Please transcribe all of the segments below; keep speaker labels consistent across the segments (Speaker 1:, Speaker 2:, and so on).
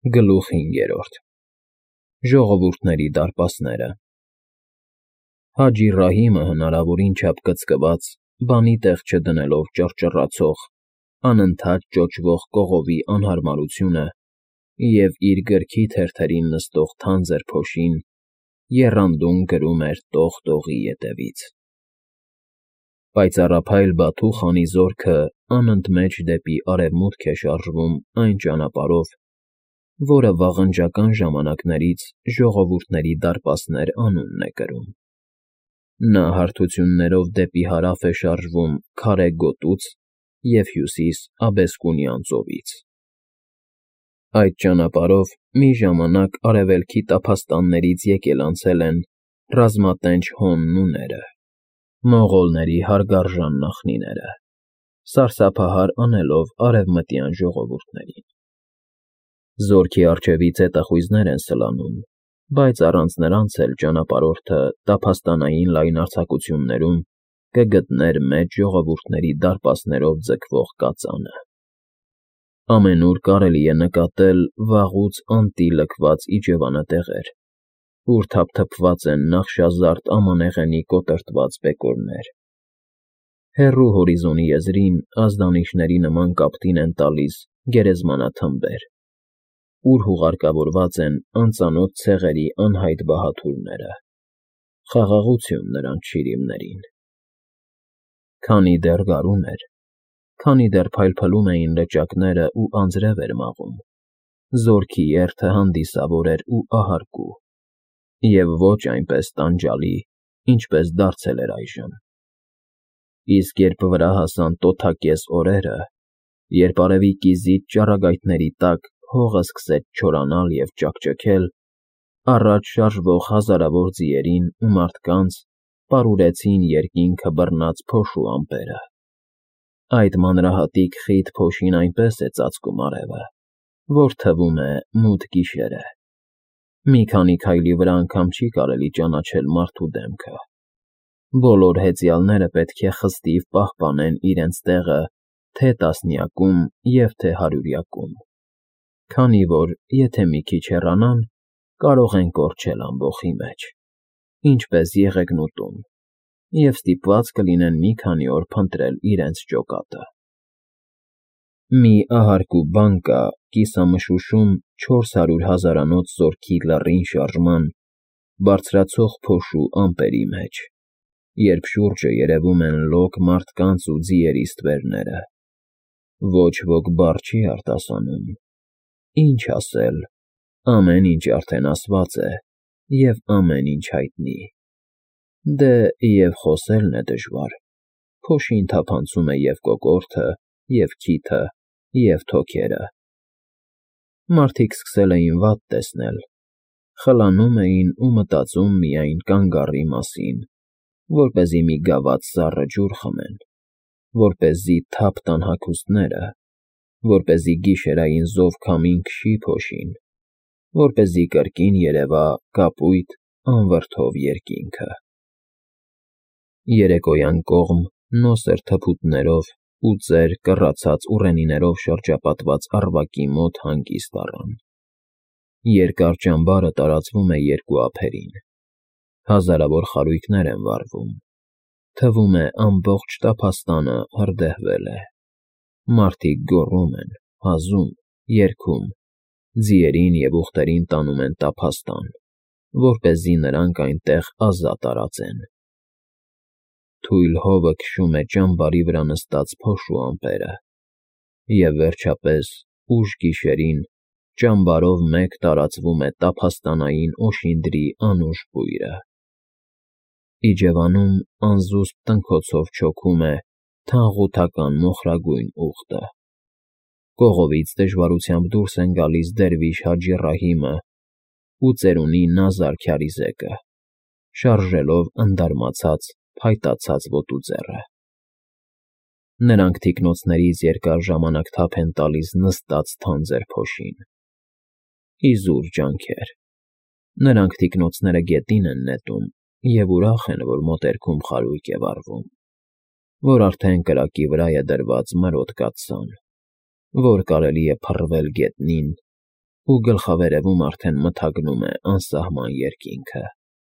Speaker 1: Գլուխ 5 Ժողովուրդների դարպասները Հաջի Ռահիմը հնարավորին չափ կծկված, բանի տեղ չդնելով ճռճռացող, անընդհատ ճոճվող կողովի անհարմարությունը և իր գրքի թերթերին նստող թանձր փոշին եռանդուն գրում էր տող֊տողի ետևից։ Պայծառափայլ Բաթու խանի զորքը անընդմեջ դեպի արևմուտք է շարժվում այն ճանապարհով, որը վաղնջական ժամանակներից ժողովուրդների դարպասներ անունն է կրում։ Նա հարթություններով դեպի հարավ է շարժվում Քարե գոտուց և հյուսիս Աբեսկունյան ծովից։ Այդ ճանապարհով մի ժամանակ արևելքի տափաստաններից եկել֊անցել են ռազմատենչ հոն-նուները, մոնղոլների հարգարժան նախնիները, սարսափահար անելով արևմտյան ժողովուրդներին։ Զորքի առջևից հետախույզներ են սլանում, բայց առանց նրանց էլ ճանապարհորդը տափաստանային լայնարձակություններում կգտներ մեծ ժողովուրդների դարպասներով ձգվող կածանը։ Ամենուր կարելի է նկատել վաղուց անտի լքված իջևանատեղեր, ուր թափթփված են նախշազարդ ամանեղենի կոտրտված բեկորներ։ Հեռու հորիզոնի եզրին ազդանիշների նման կապտին են տալիս գերեզմանաթմբեր, ուր հուղարկավորված են անծանոթ ցեղերի անհայտ բահաթուրները։ Խաղաղություն նրանց շիրիմներին։ Քանի դեռ գարուն էր, քանի դեռ փայլփլում էին լճակներն ու անձրև էր մաղում, զորքի երթը հանդիսավոր էր ու ահարկու, և ոչ այնպես տանջալի, ինչպես դարձել էր այժմ։ Իսկ երբ վրա հասան տոթակեզ օրերը, երբ արևի կիզիտ ճառագայթների տակ հողը սկսեց չորանալ և ճաքճքել, առաջ շարժվող հազարավոր ձիերին ու մարդկանց պարուրեցին երկինքը բռնած փոշու ամպերը։ Այդ մանրահատիկ խիտ փոշին այնպես է ծածկում արևը, որ թվում է մութ գիշեր է։ Մի քանի քայլի վրա անգամ չի կարելի ճանաչել մարդու դեմքը։ Բոլոր հեծյալները պետք է խստիվ պահպանեն իրենց տեղը թե տասնյակում և թե հարյուրյակում, քանի որ եթե մի քիչ հեռանան, կարող են կորչել ամբոխի մեջ, ինչպես եղեգնուտում, և ստիպված կլինեն մի քանի օր փնտրել իրենց ջոկատը։ Մի ահարկու բան կա կիսամշուշում 400 հազարանոց զորքի լռին շարժման, բարձրացող փոշու ամպերի մեջ, երբ շուրջը երևում են լոկ մարդկանց ու ձիերի ստվերները։ Ոչ ոք բառ չի արտասանում։ Ինչ ասել, ամեն ինչ արդեն ասված է և ամեն ինչ հայտնի։ Դե և խոսելն է դժվար, փոշին թափանցում է և կոկորդը, և քիթը, և թոքերը։ Մարդիկ սկսել էին վատ տեսնել, խլանում էին ու մտածում միայն կանգառի մասին, որպեսզի մի գավաթ սառը ջուր խմեն, որպեսզի թափ տան հագուստները, որպեսզի գիշերային զով քամին քշի փոշին, որպեսզի կրկին երևա կապույտ անվրդով երկինքը։ Երեկոյան կողմ նոսր թփուտներով ու ծեր կռացած ուռենիներով շրջապատված առվակի մոտ հանգիստ առան։ Երկար ճամբարը տարածվում է երկու ափերին։ Հազարավոր խարույկներ են վառվում։ Թվում է ամբողջ տափաստանը հրդեհվել է։ Մարդիկ գոռում են, հազում, երգում, ձիերին և ուղտերին տանում են տափաստան, որպեսզի նրանք այնտեղ ազատ տարածեն։ Թույլ հովը քշում է ճամբարի վրա նստած փոշու ամպերը, և վերջապես, ուշ գիշերին, ճամբարով մեկ տարածվում է տափաստանային օշինդրի անուշ բույրը։ Իջևանում անզուսպ տնքոցով չոքում է թանղութական մոխրագույն ուղտը։ Կողովից դժվարությամբ դուրս են գալիս դերվիշ Հաջի Ռահիմը ու ծերունի Նազար քյարիզեկը, շարժելով ընդարմացած, փայտացած ոտուձեռը։ Նրանք թիկնոցներից երկար ժամանակ թափ են տալիս նստած թանձր փոշին։ Իզուր ջանքեր։ Նրանք թիկնոցները գետին են նետում և ուրախ են, որ մոտերքում խարույկ է վառվում, որ արդեն կրակի վրա է դրված մրոտ կաթսան, որ կարելի է փռվել գետնին ու գլխավերևում արդեն մթագնում է անսահման երկինքը։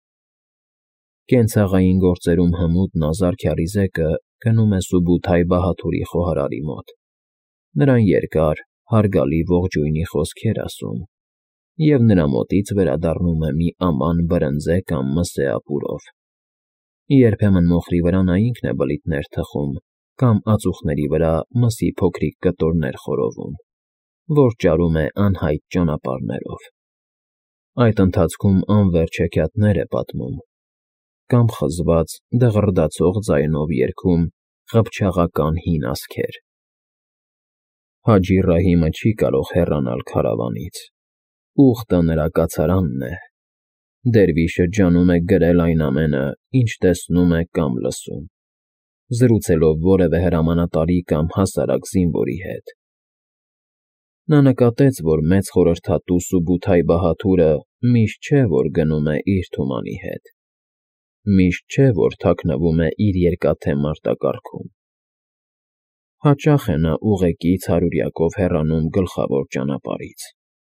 Speaker 1: Կենցաղային գործերում հմուտ Նազար Քյարիզեկը գնում է Սուբութայ Բահաթուրի խոհարարի մոտ, նրան երկար, հարգալի ողջույնի խոսքեր ասում, և նրա մոտից վերադառնում է մի աման բրնձե կամ մսե ապուրով։ Երբեմն մոխրի վրա նա ինքն է բլիթներ թխում կամ ածուխների վրա մսի փոքրիկ կտորներ խորովում, որ ճարում է անհայտ ճանապարհներով։ Այդ ընթացքում անվերջ հեքիաթներ է պատմում կամ խզված, դղրդացող ձայնով երգում ղփչաղական հին ասքեր։ Հաջի Ռահիմը չի կարող հեռանալ քարավանից, ուխտը նրա կացարանն է, դերվիշը ջանում է գրել այն ամենը, ինչ տեսնում է կամ լսում, զրուցելով որևէ հրամանատարի կամ հասարակ զինվորի հետ։ Նա նկատեց, որ մեծ խորհրդատու Սուբութայ Բահաթուրը միշտ չէ, որ գնում է իր թումանի հետ, միշտ չէ, որ թաքնվում է իր երկաթե մարտակառքում։ Հաճախ է նա ուղեկից հարյուրյակով հեռանում գլխավոր ճանապարհից։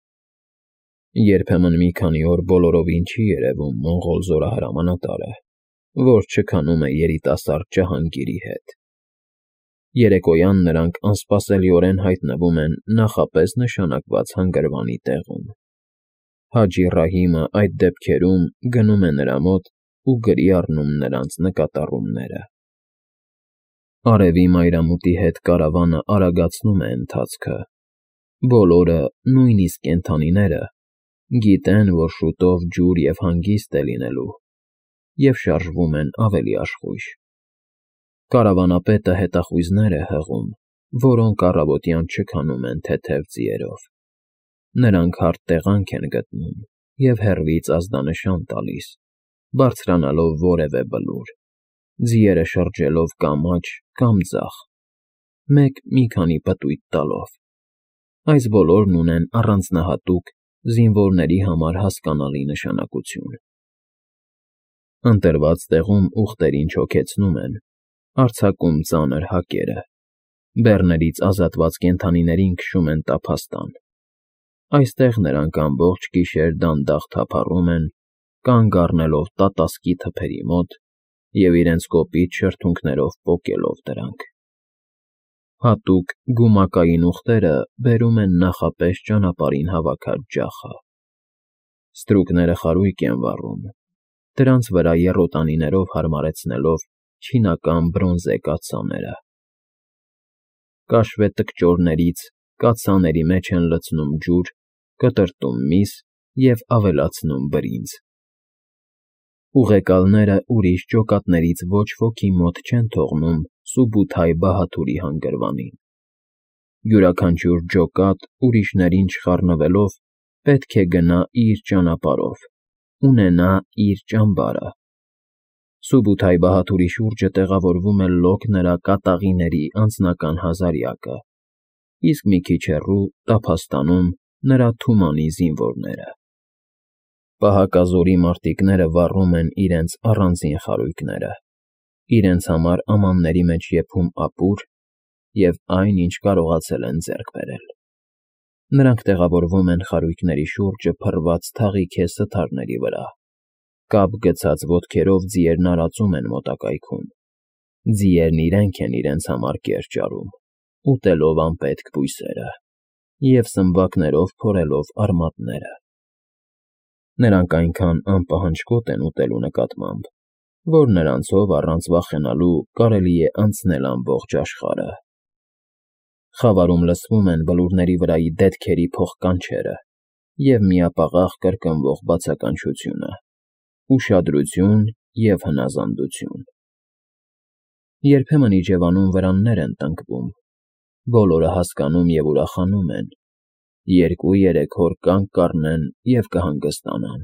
Speaker 1: Երբեմն մի քանի օր բոլորովին չի երևում մոնղոլ զորահրամանատարը, որ չքանում է երիտասարդ Ջահանգիրի հետ։ Երեկոյան նրանք անսպասելիորեն հայտնվում են նախապես նշանակված հանգրվանի տեղում։ Հաջի Ռահիմը այդ դեպքերում գնում է նրա մոտ ու գրի առնում նրանց նկատառումները։ Արևի մայրամուտի հետ կարավանը արագացնում է ընթացքը։ Բոլորը, նույնիսկ կենդանիները, գիտեն, որ շուտով ջուր և հանգիստ է լինելու, և շարժվում են ավելի աշխույժ։ Կարավանապետը հետախույզներ է հղում, որոնք առավոտյան չքանում են թեթև ձիերով։ Նրանք հարթ տեղանք են գտնում և հեռվից ազդանշան տալիս, բարձրանալով որևէ բլուր, ձիերը շրջելով կամ աջ, կամ ձախ, մեկ մի քանի պտույտ տալով։ Այս բոլորն ունեն առանձնահատուկ, զինվորների համար հասկանալի նշանակություն։ Ընտրված տեղում ուղտերին չօգեցնում են, արձակում ծանր հակերը, բեռներից ազատված կենդանիներին քշում են տափաստան։ Այստեղ նրանք ամբողջ գիշեր դանդաղ թափառում են, կանգ առնելով տատասկի թփերի մոտ և իրենց կոպիտ շրթունքներով պոկելով դրանք։ Հատուկ գումակային ուղտերը բերում են նախապես ճանապարհին հավաքած ջախը։ Ստրուկները խարույկ են վառում, դրանց վրա եռոտանիներով հարմարեցնելով չինական բրոնզե կաթսաները։ Կաշվե տկճորներից կաթսաների մեջ են լցնում ջուր, կտրտում միս և ավելացնում բրինձ։ Ուղեկալները ուրիշ ջոկատներից ոչ ոքի մոտ չեն թողնում Սուբութայ Բահաթուրի հանգրվանին։ Յուրաքանչյուր ջոկատ, ուրիշներին չխառնվելով, պետք է գնա իր ճանապարհով, ունենա իր ճամբարը։ Սուբութայ Բահաթուրի շուրջը տեղավորվում է լոկ նրա կատաղիների անձնական հազարյակը, իսկ մի քիչ հեռու, տափաստանում, նրա թումանի զինվորները։ Պահակազորի մարտիկները վառում են իրենց առանձին խարույկները, իրենց համար ամանների մեջ եփում ապուր և այն, ինչ կարողացել են ձեռք բերել։ Նրանք տեղավորվում են խարույկների շուրջը փռված թաղիքե սթարների վրա, կապ գցած ոտքերով ձիերն արածում են մոտակայքում, ձիերն իրենք են իրենց համար կեր ճարում, ուտելով անպետք բույսերը և սմբակներով փորելով արմատները։ Նրանք այնքան անպահանջկոտ են ուտելու նկատմամբ, որ նրանցով առանց վախենալու կարելի է անցնել ամբողջ աշխարհը։ Խավարում լսվում են բլուրների վրայի դետքերի փոխկանչերը և միապաղաղ կրկնվող բացականչությունը, ուշադրություն և հնազանդություն։ Երբեմն իջևանում վրաններ են տնկվում, բոլորը հասկանում և ուրախանում են, 2-3 օր կանգ կառնեն և կհանգստանան։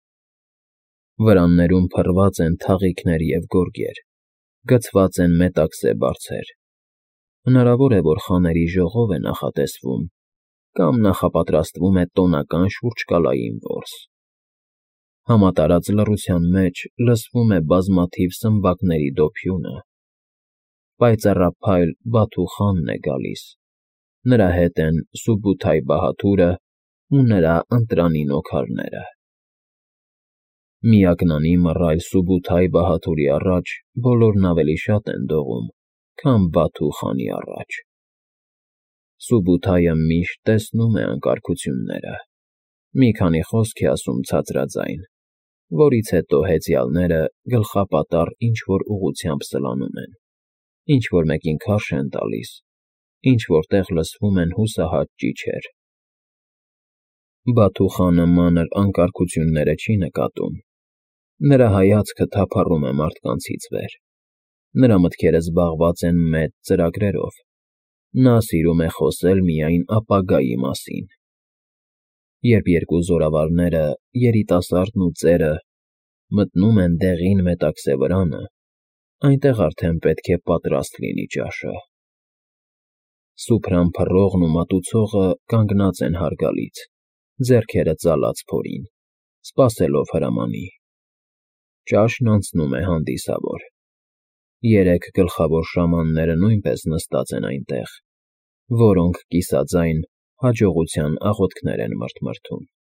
Speaker 1: Վրաններում փռված են թաղիքներ և գորգեր, գցված են մետաքսե բարձեր։ Հնարավոր է, որ խաների ժողով է նախատեսվում կամ նախապատրաստվում է տոնական շուրջկալային որս։ Համատարած լռության մեջ լսվում է բազմաթիվ սմբակների դոփյունը։ Պայծառափայլ Բաթու խանն է գալիս, նրա հետ են Սուբութայ Բահաթուրը, ու նրա ընտրանին օգարները։ Միակնանի մռայլ Սուբութայ Բահաթուրի առաջ բոլորն ավելի շատ են դողում, քան Բաթու խանի առաջ։ Սուբութայը միշտ տեսնում է անկարգությունները, մի քանի խոսք է ասում ցածրաձայն, որից հետո հեծյալները գլխապատառ ինչ֊որ ուղղությամբ սլանում են, ինչ֊որ մեկին քարշ են տալիս, ինչ֊որ տեղ լսվում են հուսահատ ճիչեր։ Բաթու խանը մանր անկարգությունները չի նկատում, նրա հայացքը թափառում է մարդկանցից վեր, նրա մտքերը զբաղված են մեծ ծրագրերով, նա սիրում է խոսել միայն ապագայի մասին։ Երբ երկու զորավարները, երիտասարդն ու ծերը, մտնում են դեղին մետաքսե վրանը, այնտեղ արդեն պետք է պատրաստ լինի ճաշը։ Սուփրան փռողն ու մատուցողը կանգնած են հարգալից, ձեռքերը ծալած փորին, սպասելով հրամանի։ Ճաշն անցնում է հանդիսավոր։ Երեք գլխավոր շամանները նույնպես նստած են այնտեղ, որոնք կիսաձայն հաջողության աղոթքներ են մրթմրթում։